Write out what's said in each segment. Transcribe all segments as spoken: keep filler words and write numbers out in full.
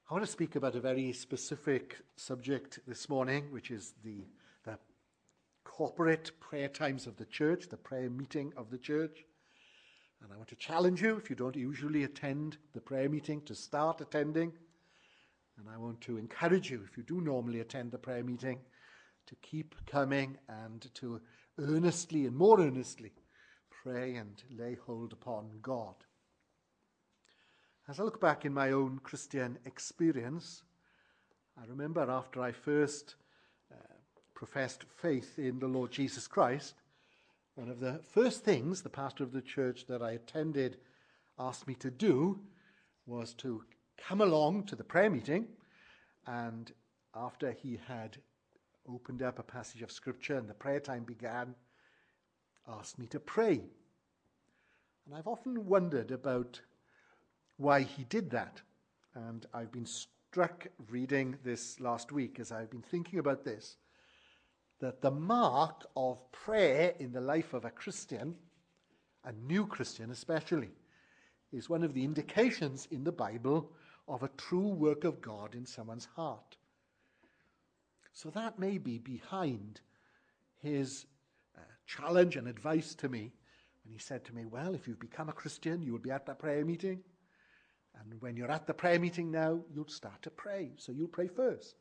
I want to speak about a very specific subject this morning, which is the, the corporate prayer times of the church, the prayer meeting of the church. And I want to challenge you, if you don't usually attend the prayer meeting, to start attending. And I want to encourage you, if you do normally attend the prayer meeting, to keep coming and to earnestly and more earnestly pray and lay hold upon God. As I look back in my own Christian experience, I remember after I first uh, professed faith in the Lord Jesus Christ, one of the first things the pastor of the church that I attended asked me to do was to come along to the prayer meeting, and after he had opened up a passage of scripture and the prayer time began, asked me to pray. And I've often wondered about why he did that. And I've been struck reading this last week as I've been thinking about this, that the mark of prayer in the life of a Christian, a new Christian especially, is one of the indications in the Bible of a true work of God in someone's heart. So that may be behind his uh, challenge and advice to me when he said to me, well, if you've become a Christian, you will be at that prayer meeting. And when you're at the prayer meeting now, you'll start to pray. So you'll pray first.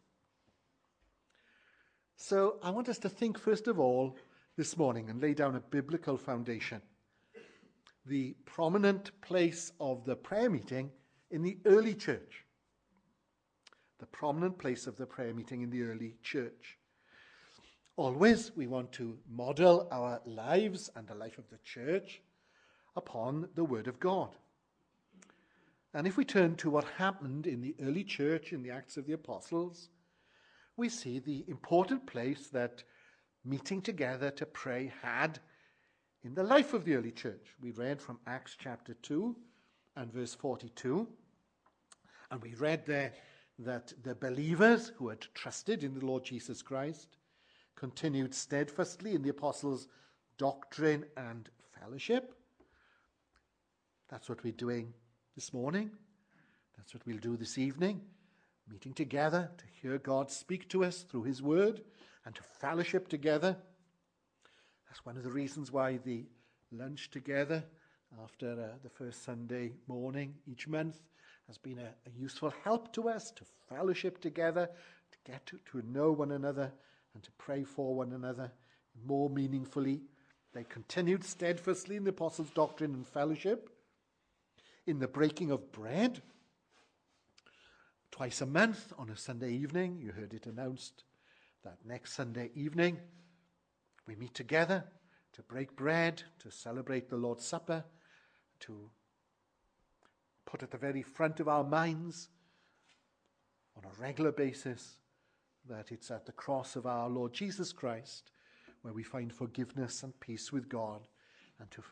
So I want us to think first of all this morning and lay down a biblical foundation. The prominent place of the prayer meeting in the early church. The prominent place of the prayer meeting in the early church. Always we want to model our lives and the life of the church upon the Word of God. And if we turn to what happened in the early church in the Acts of the Apostles, we see the important place that meeting together to pray had in the life of the early church. We read from Acts chapter two and verse forty-two, and we read there that the believers who had trusted in the Lord Jesus Christ continued steadfastly in the apostles' doctrine and fellowship. That's what we're doing this morning. That's what we'll do this evening, meeting together to hear God speak to us through his word and to fellowship together. That's one of the reasons why the lunch together after uh, the first Sunday morning each month has been a, a useful help to us to fellowship together, to get to, to know one another and to pray for one another more meaningfully. They continued steadfastly in the apostles' doctrine and fellowship, in the breaking of bread. Twice a month on a Sunday evening, you heard it announced that next Sunday evening we meet together to break bread, to celebrate the Lord's Supper, to put at the very front of our minds on a regular basis that it's at the cross of our Lord Jesus Christ where we find forgiveness and peace with God, and to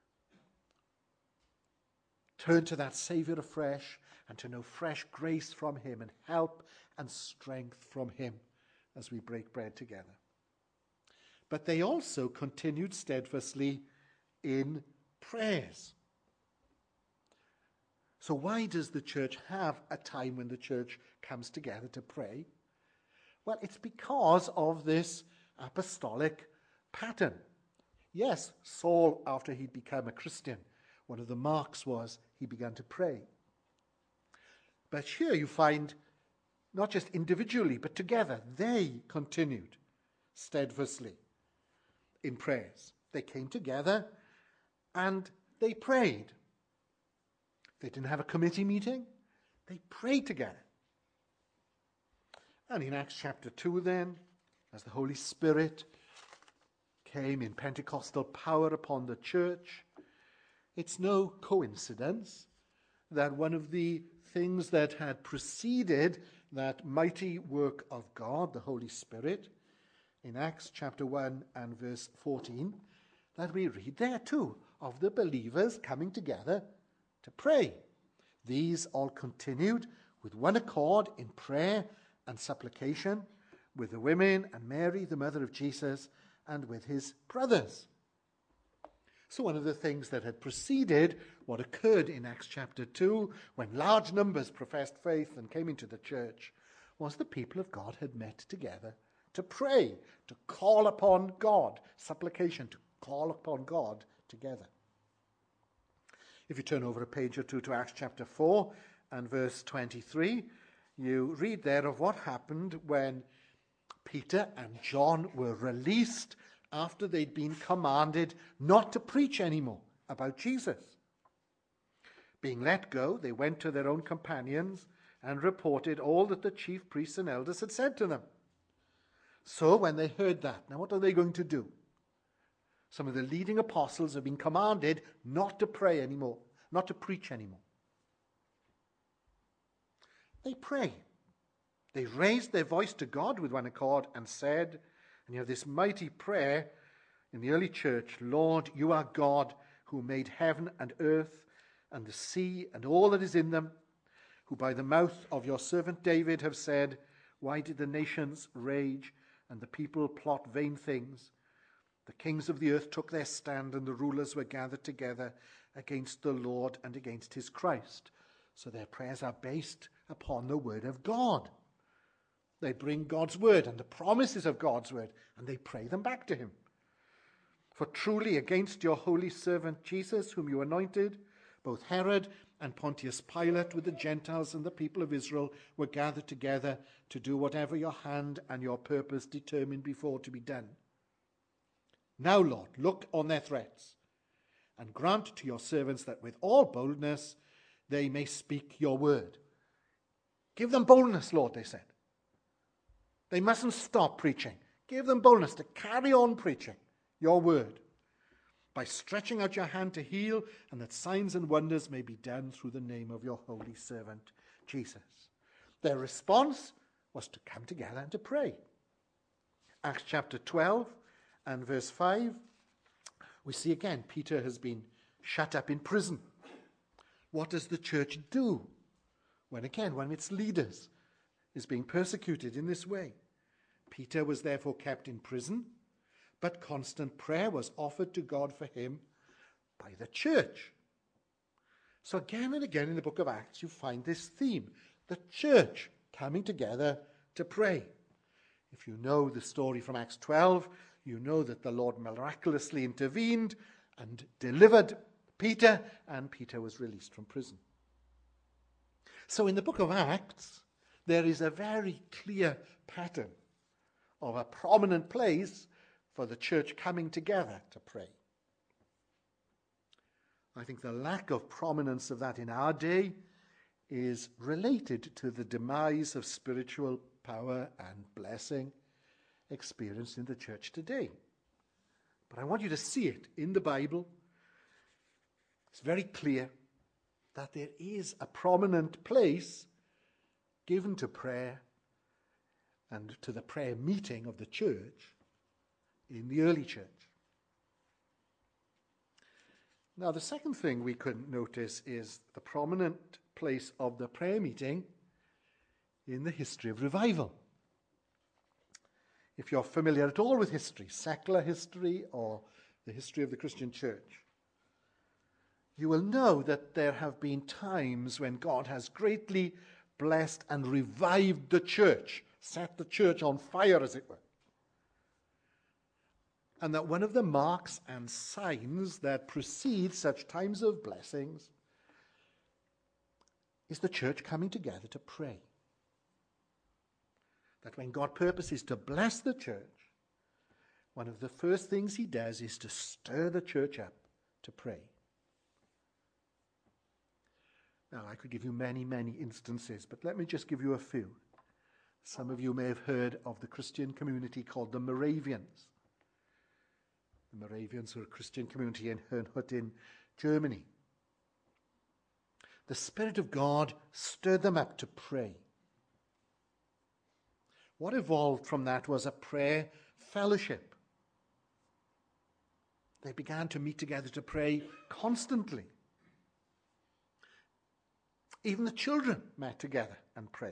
turn to that Saviour afresh and to know fresh grace from him and help and strength from him as we break bread together. But they also continued steadfastly in prayers. So why does the church have a time when the church comes together to pray? Well, it's because of this apostolic pattern. Yes, Saul, after he'd become a Christian, one of the marks was he began to pray. But here you find not just individually, but together, they continued steadfastly in prayers. They came together and they prayed. They didn't have a committee meeting. They prayed together. And in Acts chapter two then, as the Holy Spirit came in Pentecostal power upon the church, it's no coincidence that one of the things that had preceded that mighty work of God, the Holy Spirit, in Acts chapter one and verse fourteen, that we read there too, of the believers coming together to pray. These all continued with one accord in prayer and supplication with the women and Mary, the mother of Jesus, and with his brothers. So one of the things that had preceded what occurred in Acts chapter two, when large numbers professed faith and came into the church, was the people of God had met together to pray, to call upon God, supplication, to call upon God together. If you turn over a page or two to Acts chapter four and verse twenty-three, you read there of what happened when Peter and John were released after they'd been commanded not to preach anymore about Jesus. Being let go, they went to their own companions and reported all that the chief priests and elders had said to them. So when they heard that, now what are they going to do? Some of the leading apostles have been commanded not to pray anymore, not to preach anymore. They pray. They raised their voice to God with one accord and said, and you have this mighty prayer in the early church, Lord, you are God who made heaven and earth and the sea and all that is in them, who by the mouth of your servant David have said, why did the nations rage and the people plot vain things? The kings of the earth took their stand and the rulers were gathered together against the Lord and against his Christ. So their prayers are based upon the word of God. They bring God's word and the promises of God's word, and they pray them back to him. For truly against your holy servant Jesus, whom you anointed, both Herod and Pontius Pilate with the Gentiles and the people of Israel were gathered together to do whatever your hand and your purpose determined before to be done. Now, Lord, look on their threats and grant to your servants that with all boldness they may speak your word. Give them boldness, Lord, they said. They mustn't stop preaching. Give them boldness to carry on preaching your word by stretching out your hand to heal, and that signs and wonders may be done through the name of your holy servant, Jesus. Their response was to come together and to pray. Acts chapter twelve and verse five, we see again Peter has been shut up in prison. What does the church do when again, when its leaders is being persecuted in this way? Peter was therefore kept in prison, but constant prayer was offered to God for him by the church. So again and again in the book of Acts, you find this theme, the church coming together to pray. If you know the story from Acts twelve, you know that the Lord miraculously intervened and delivered Peter, and Peter was released from prison. So in the book of Acts, there is a very clear pattern of a prominent place for the church coming together to pray. I think the lack of prominence of that in our day is related to the demise of spiritual power and blessing experienced in the church today. But I want you to see it in the Bible. It's very clear that there is a prominent place given to prayer and to the prayer meeting of the church in the early church. Now, the second thing we could notice is the prominent place of the prayer meeting in the history of revival. If you're familiar at all with history, secular history or the history of the Christian church, you will know that there have been times when God has greatly blessed and revived the church, set the church on fire, as it were. And that one of the marks and signs that precede such times of blessings is the church coming together to pray. That when God purposes to bless the church, one of the first things he does is to stir the church up to pray. Now, I could give you many, many instances, but let me just give you a few. Some of you may have heard of the Christian community called the Moravians. The Moravians were a Christian community in Herrnhut in Germany. The Spirit of God stirred them up to pray. What evolved from that was a prayer fellowship. They began to meet together to pray constantly. Even the children met together and prayed.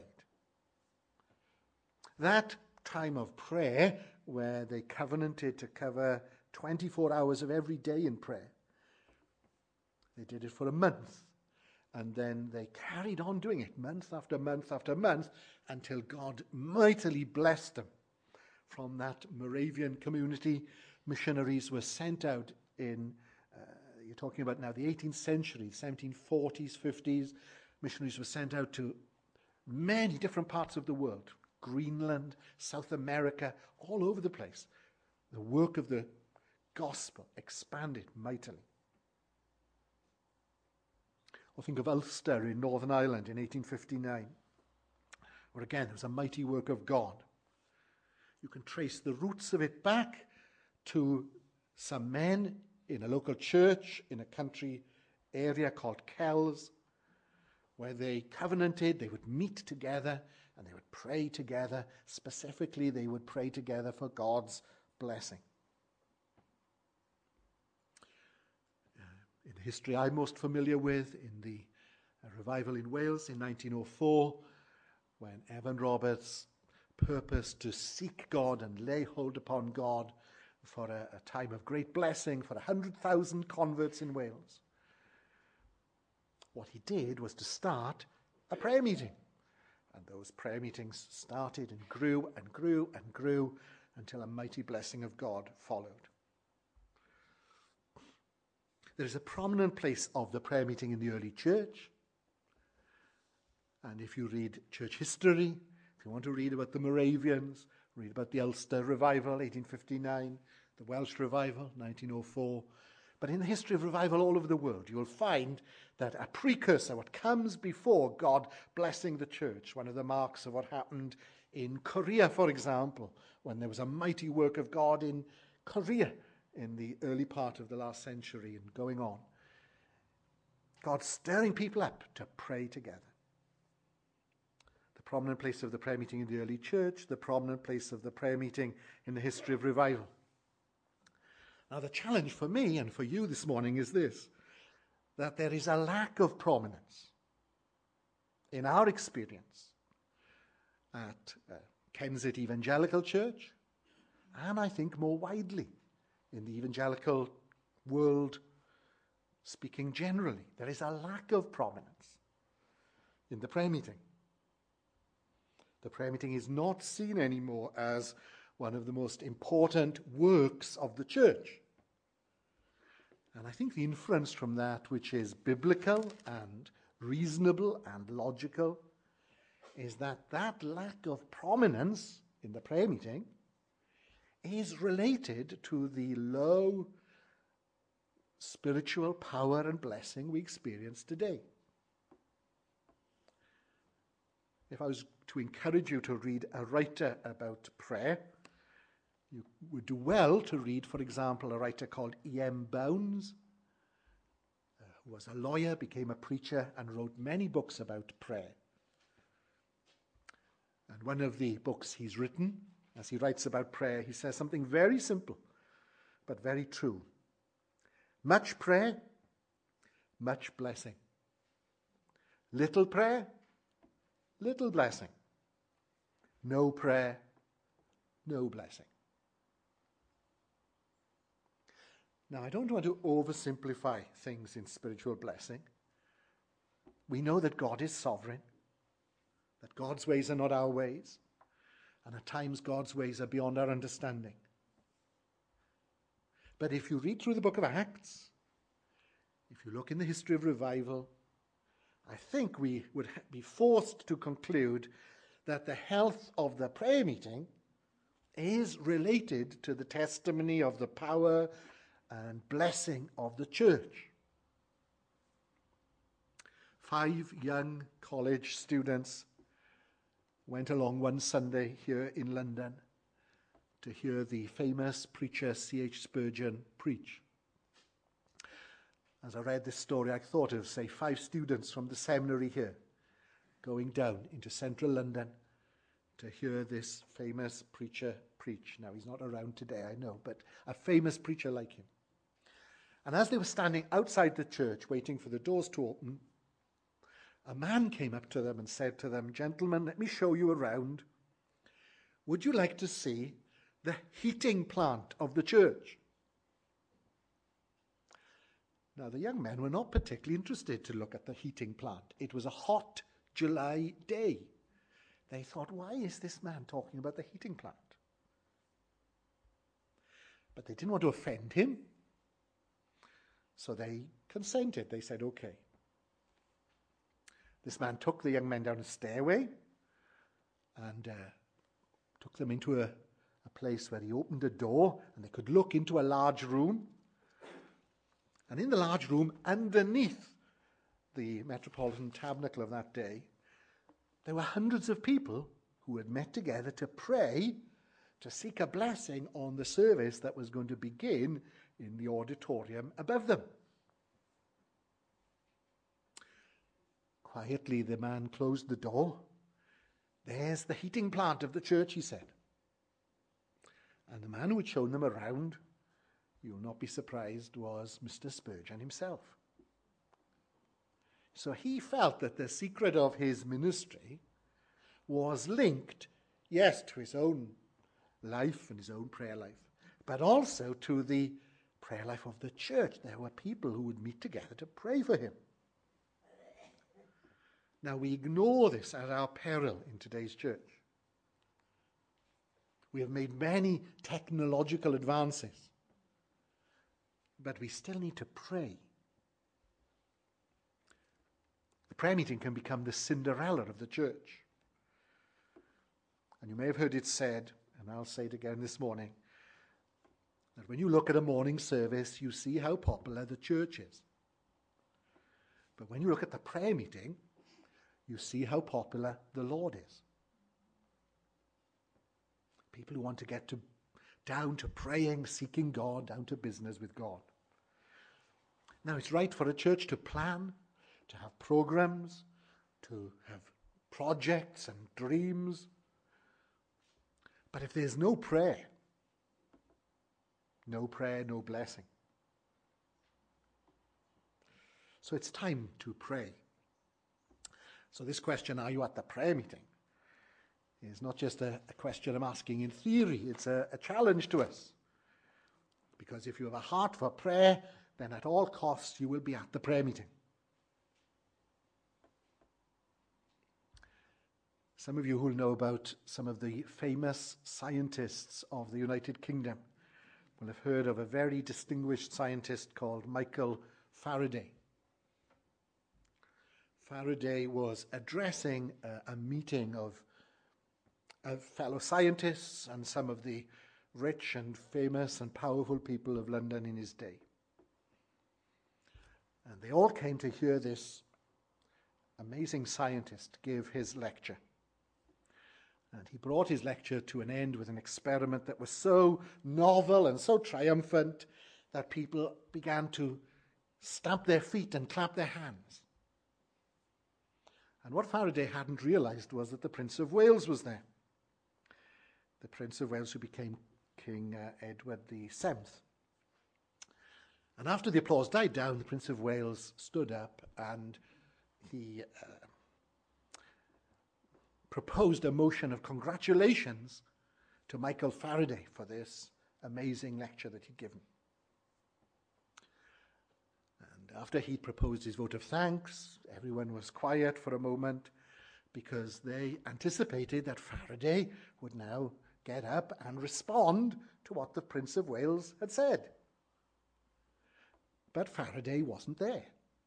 That time of prayer, where they covenanted to cover twenty-four hours of every day in prayer, They did it for a month. And then they carried on doing it month after month after month until God mightily blessed them. From that Moravian community, missionaries were sent out in, uh, you're talking about now the eighteenth century, seventeen forties, fifties. Missionaries were sent out to many different parts of the world. Greenland, South America, all over the place. The work of the gospel expanded mightily. Or think of Ulster in Northern Ireland in eighteen fifty-nine, where again there was a mighty work of God. You can trace the roots of it back to some men in a local church in a country area called Kells, where they covenanted, they would meet together and they would pray together. Specifically, they would pray together for God's blessing. In the history I'm most familiar with, in the uh, revival in Wales in nineteen oh four, when Evan Roberts purposed to seek God and lay hold upon God for a, a time of great blessing for one hundred thousand converts in Wales. What he did was to start a prayer meeting. And those prayer meetings started and grew and grew and grew until a mighty blessing of God followed. There is a prominent place of the prayer meeting in the early church. And if you read church history, if you want to read about the Moravians, read about the Ulster Revival, eighteen fifty-nine, the Welsh Revival, nineteen oh four. But in the history of revival all over the world, you will find that a precursor, what comes before God blessing the church, one of the marks of what happened in Korea, for example, when there was a mighty work of God in Korea in the early part of the last century and going on. God stirring people up to pray together. The prominent place of the prayer meeting in the early church, the prominent place of the prayer meeting in the history of revival. Now, the challenge for me and for you this morning is this, that there is a lack of prominence in our experience at uh, Kensett Evangelical Church, and I think more widely in the evangelical world, speaking generally. There is a lack of prominence in the prayer meeting. The prayer meeting is not seen anymore as one of the most important works of the church. And I think the inference from that, which is biblical and reasonable and logical, is that that lack of prominence in the prayer meeting is related to the low spiritual power and blessing we experience today. If I was to encourage you to read a writer about prayer, you would do well to read, for example, a writer called E M Bounds, uh, who was a lawyer, became a preacher, and wrote many books about prayer. And one of the books he's written, as he writes about prayer, he says something very simple, but very true. Much prayer, much blessing. Little prayer, little blessing. No prayer, no blessing. Now, I don't want to oversimplify things in spiritual blessing. We know that God is sovereign, that God's ways are not our ways, and at times God's ways are beyond our understanding. But if you read through the book of Acts, if you look in the history of revival, I think we would be forced to conclude that the health of the prayer meeting is related to the testimony of the power and blessing of the church. Five young college students went along one Sunday here in London to hear the famous preacher C H Spurgeon preach. As I read this story, I thought of, say, five students from the seminary here going down into central London to hear this famous preacher preach. Now, he's not around today, I know, but a famous preacher like him. And as they were standing outside the church waiting for the doors to open, a man came up to them and said to them, "Gentlemen, let me show you around. Would you like to see the heating plant of the church?" Now, the young men were not particularly interested to look at the heating plant. It was a hot July day. They thought, why is this man talking about the heating plant? But they didn't want to offend him, so they consented. They said, okay. This man took the young men down a stairway and uh, took them into a, a place where he opened a door and they could look into a large room. And in the large room, underneath the Metropolitan Tabernacle of that day, there were hundreds of people who had met together to pray, to seek a blessing on the service that was going to begin in the auditorium above them. Quietly, the man closed the door. There's the heating plant of the church, he said. And the man who had shown them around, you'll not be surprised, was Mister Spurgeon himself. So he felt that the secret of his ministry was linked, yes, to his own life and his own prayer life, but also to the prayer life of the church. There were people who would meet together to pray for him. Now, we ignore this at our peril in today's church. We have made many technological advances, but we still need to pray. The prayer meeting can become the Cinderella of the church. And you may have heard it said, and I'll say it again this morning, that when you look at a morning service, you see how popular the church is. But when you look at the prayer meeting, you see how popular the Lord is. People who want to get to, down to praying, seeking God, down to business with God. Now, it's right for a church to plan, to have programs, to have projects and dreams. But if there's no prayer, no prayer, no blessing. So it's time to pray. So this question, are you at the prayer meeting, is not just a, a question I'm asking in theory. It's a, a challenge to us. Because if you have a heart for prayer, then at all costs you will be at the prayer meeting. Some of you who know about some of the famous scientists of the United Kingdom will have heard of a very distinguished scientist called Michael Faraday. Faraday was addressing a, a meeting of, of fellow scientists and some of the rich and famous and powerful people of London in his day. And they all came to hear this amazing scientist give his lecture. And he brought his lecture to an end with an experiment that was so novel and so triumphant that people began to stamp their feet and clap their hands. And what Faraday hadn't realized was that the Prince of Wales was there. The Prince of Wales who became King uh, Edward the seventh. And after the applause died down, the Prince of Wales stood up and he uh, proposed a motion of congratulations to Michael Faraday for this amazing lecture that he'd given. And after he'd proposed his vote of thanks, everyone was quiet for a moment because they anticipated that Faraday would now get up and respond to what the Prince of Wales had said. But Faraday wasn't there.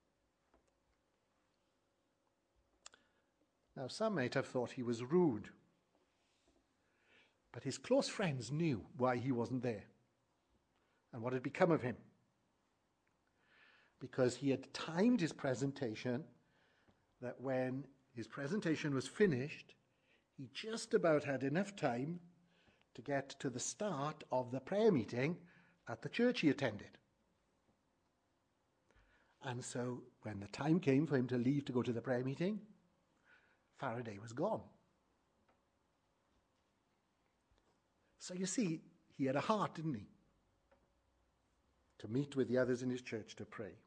Now, some might have thought he was rude, but his close friends knew why he wasn't there and what had become of him. Because he had timed his presentation that when his presentation was finished, he just about had enough time to get to the start of the prayer meeting at the church he attended. And so when the time came for him to leave to go to the prayer meeting, Faraday was gone. So you see, he had a heart, didn't he? To meet with the others in his church to pray.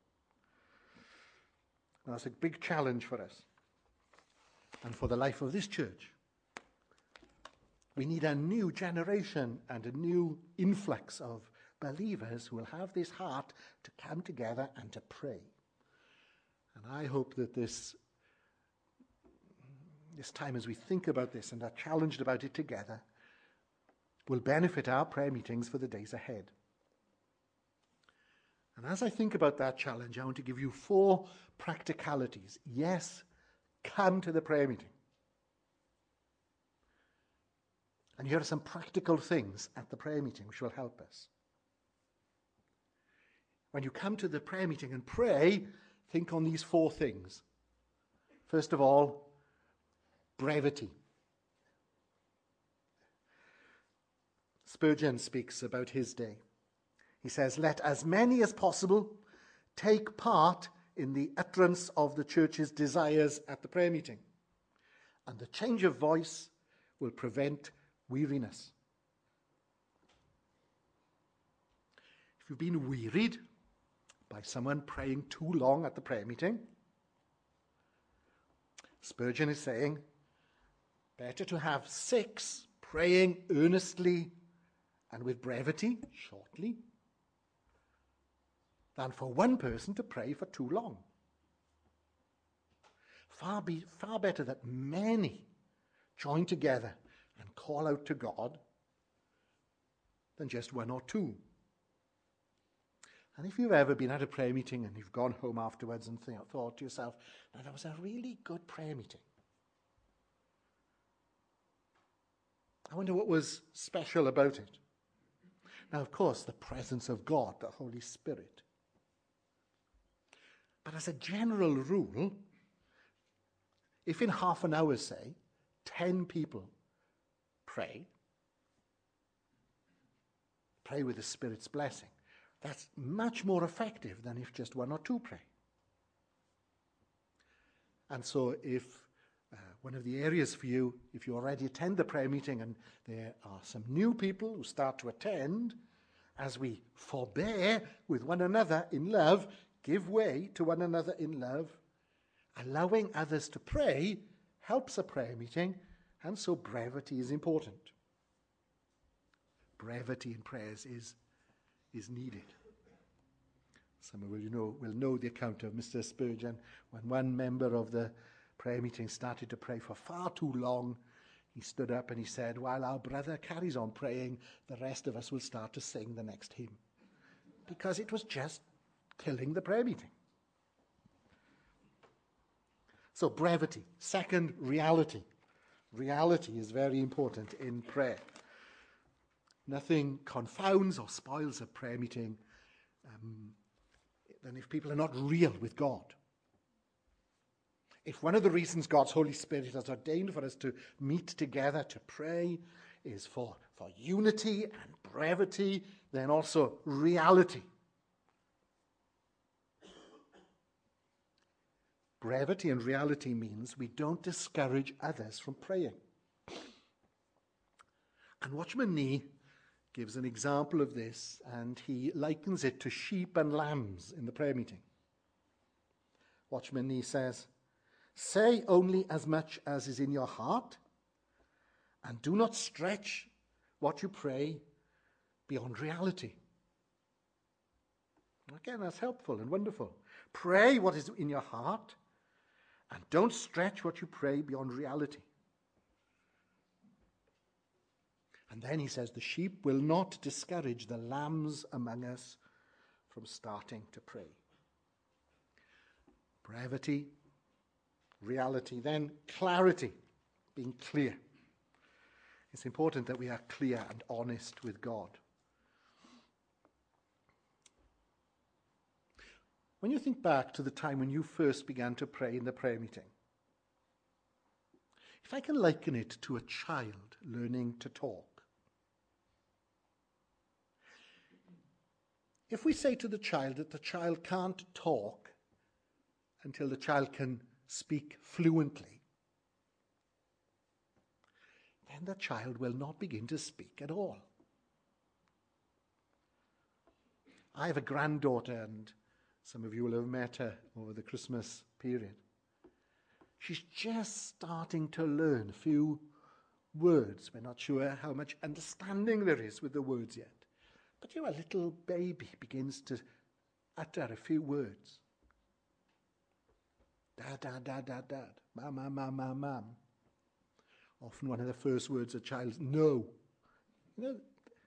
Now, that's a big challenge for us and for the life of this church. We need a new generation and a new influx of believers who will have this heart to come together and to pray. And I hope that this, this time as we think about this and are challenged about it together will benefit our prayer meetings for the days ahead. And as I think about that challenge, I want to give you four practicalities. Yes, come to the prayer meeting. And here are some practical things at the prayer meeting which will help us. When you come to the prayer meeting and pray, think on these four things. First of all, brevity. Spurgeon speaks about his day. He says, "Let as many as possible take part in the utterance of the church's desires at the prayer meeting, and the change of voice will prevent weariness." If you've been wearied by someone praying too long at the prayer meeting, Spurgeon is saying, better to have six praying earnestly and with brevity, shortly, than for one person to pray for too long. Far, be, far better that many join together and call out to God than just one or two. And if you've ever been at a prayer meeting and you've gone home afterwards and th- thought to yourself, now that was a really good prayer meeting. I wonder what was special about it. Now, of course, the presence of God, the Holy Spirit. But as a general rule, if in half an hour, say, ten people pray, pray with the Spirit's blessing, that's much more effective than if just one or two pray. And so if uh, one of the areas for you, if you already attend the prayer meeting and there are some new people who start to attend, as we forbear with one another in love, give way to one another in love, allowing others to pray helps a prayer meeting, and so brevity is important. Brevity in prayers is, is needed. Some of you know, will know the account of Mister Spurgeon when one member of the prayer meeting started to pray for far too long. He stood up and he said, while our brother carries on praying, the rest of us will start to sing the next hymn. Because it was just killing the prayer meeting. So brevity. Second, reality. Reality is very important in prayer. Nothing confounds or spoils a prayer meeting um, than if people are not real with God. If one of the reasons God's Holy Spirit has ordained for us to meet together to pray is for, for unity and brevity, then also reality. Brevity and reality means we don't discourage others from praying. And Watchman Nee gives an example of this, and he likens it to sheep and lambs in the prayer meeting. Watchman Nee says, "Say only as much as is in your heart, and do not stretch what you pray beyond reality." Again, that's helpful and wonderful. Pray what is in your heart, and don't stretch what you pray beyond reality. And then he says, the sheep will not discourage the lambs among us from starting to pray. Brevity, reality, then clarity, being clear. It's important that we are clear and honest with God. When you think back to the time when you first began to pray in the prayer meeting, if I can liken it to a child learning to talk, if we say to the child that the child can't talk until the child can speak fluently, then the child will not begin to speak at all. I have a granddaughter, and some of you will have met her over the Christmas period. She's just starting to learn a few words. We're not sure how much understanding there is with the words yet. But you know, a little baby begins to utter a few words. Dad, dad, dad, dad, dad. Mum, mum, mum, mum, mum. Often one of the first words a child is no. You know,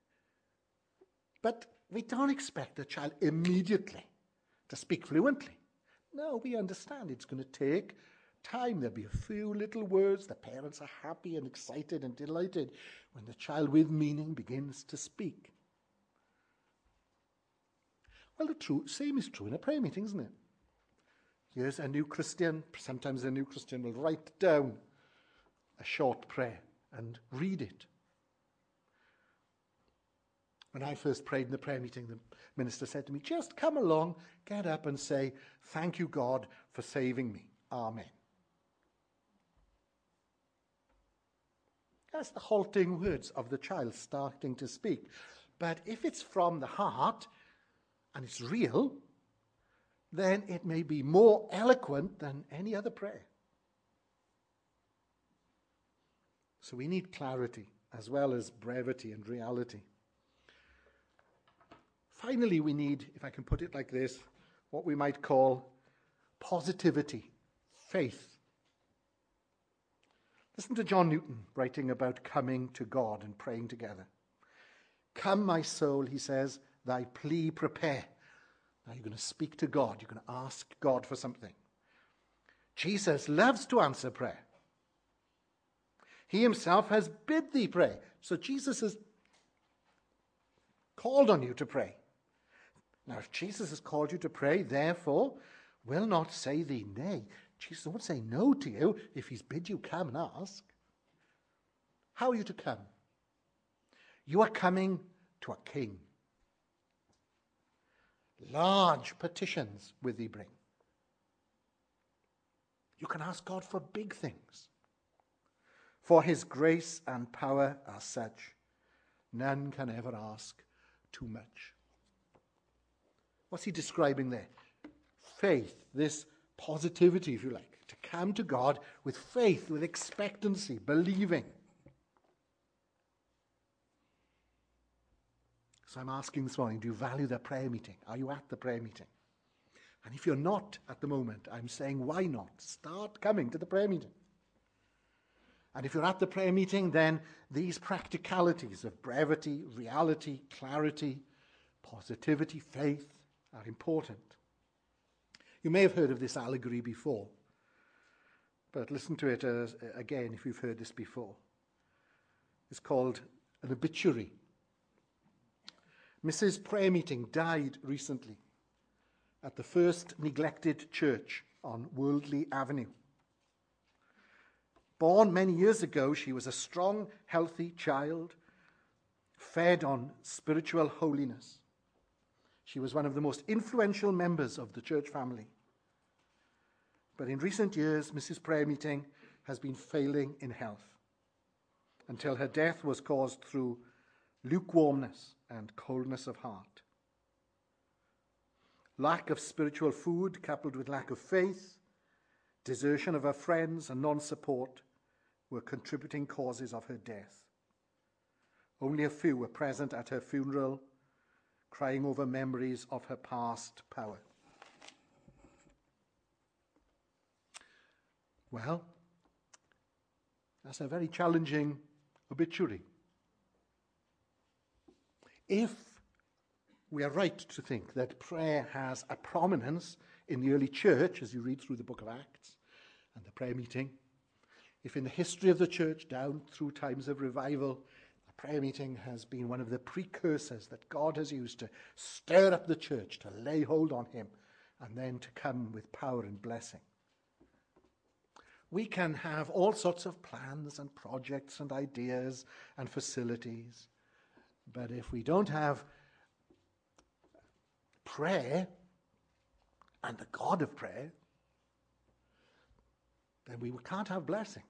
but we don't expect a child immediately to speak fluently. No, we understand it's going to take time. There'll be a few little words. The parents are happy and excited and delighted when the child with meaning begins to speak. Well, the true, same is true in a prayer meeting, isn't it? Here's a new Christian. Sometimes a new Christian will write down a short prayer and read it. When I first prayed in the prayer meeting, the minister said to me, just come along, get up and say, thank you, God, for saving me. Amen. That's the halting words of the child starting to speak. But if it's from the heart and it's real, then it may be more eloquent than any other prayer. So we need clarity as well as brevity and reality. Finally, we need, if I can put it like this, what we might call positivity, faith. Listen to John Newton writing about coming to God and praying together. Come, my soul, he says, thy plea prepare. Now you're going to speak to God. You're going to ask God for something. Jesus loves to answer prayer. He himself has bid thee pray. So Jesus has called on you to pray. Now, if Jesus has called you to pray, therefore, will not say thee nay. Jesus won't say no to you if he's bid you come and ask. How are you to come? You are coming to a king. Large petitions will thee bring. You can ask God for big things. For his grace and power are such, none can ever ask too much. What's he describing there? Faith, this positivity, if you like, to come to God with faith, with expectancy, believing. So I'm asking this morning, do you value the prayer meeting? Are you at the prayer meeting? And if you're not at the moment, I'm saying, why not? Start coming to the prayer meeting. And if you're at the prayer meeting, then these practicalities of brevity, reality, clarity, positivity, faith are important. You may have heard of this allegory before, but listen to it as, again if you've heard this before. It's called an obituary. Missus Prayer Meeting died recently at the first neglected church on Worldly Avenue. Born many years ago, she was a strong, healthy child, fed on spiritual holiness. She was one of the most influential members of the church family. But in recent years, Missus Prayer Meeting has been failing in health until her death was caused through lukewarmness and coldness of heart. Lack of spiritual food coupled with lack of faith, desertion of her friends and non-support were contributing causes of her death. Only a few were present at her funeral, crying over memories of her past power. Well, that's a very challenging obituary. If we are right to think that prayer has a prominence in the early church, as you read through the book of Acts and the prayer meeting, if in the history of the church down through times of revival, the prayer meeting has been one of the precursors that God has used to stir up the church, to lay hold on him, and then to come with power and blessing. We can have all sorts of plans and projects and ideas and facilities, but if we don't have prayer and the God of prayer, then we can't have blessing.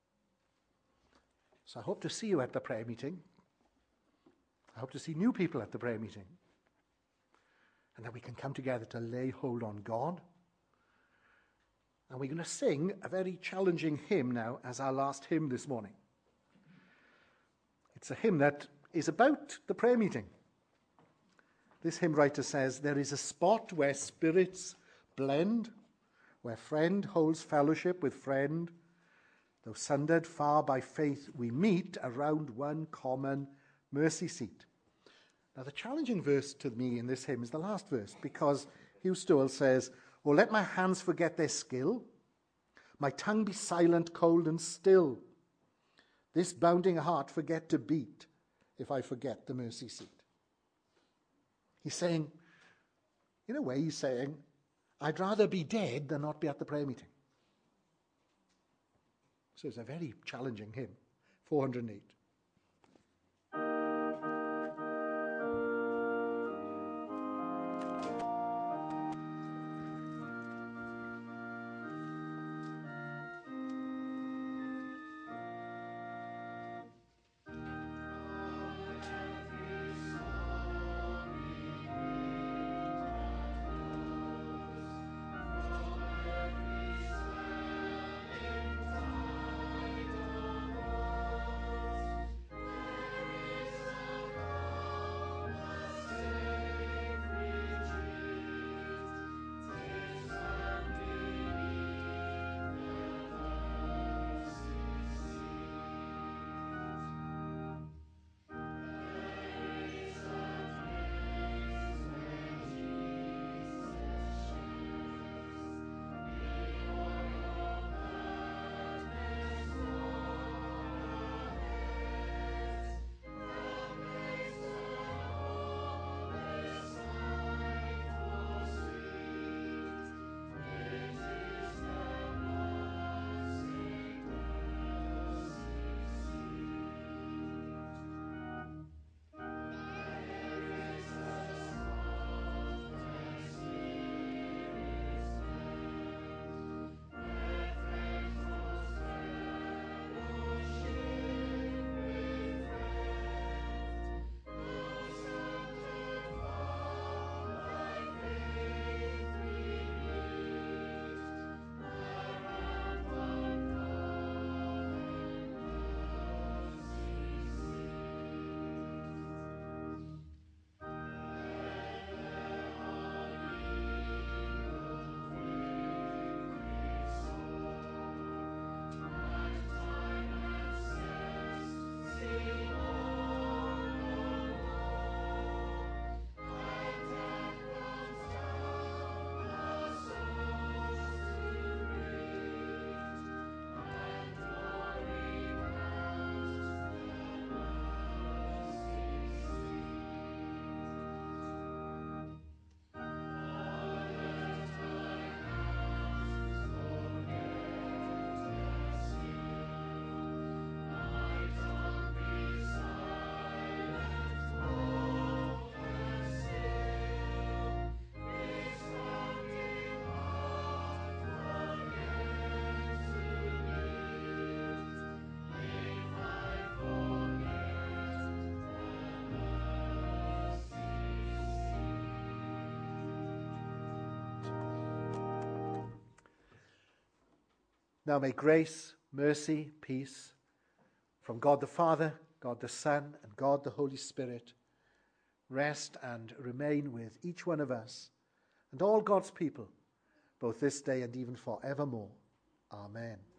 So I hope to see you at the prayer meeting. I hope to see new people at the prayer meeting. And that we can come together to lay hold on God. And we're going to sing a very challenging hymn now as our last hymn this morning. It's a hymn that is about the prayer meeting. This hymn writer says, there is a spot where spirits blend, where friend holds fellowship with friend. Though sundered far by faith, we meet around one common mercy seat. Now, the challenging verse to me in this hymn is the last verse, because Hugh Stowell says, oh, let my hands forget their skill, my tongue be silent, cold and still. This bounding heart forget to beat if I forget the mercy seat. He's saying, in a way, he's saying, I'd rather be dead than not be at the prayer meeting. So it's a very challenging hymn, four hundred eight. Now may grace, mercy, peace from God the Father, God the Son, and God the Holy Spirit rest and remain with each one of us and all God's people, both this day and even forevermore. Amen.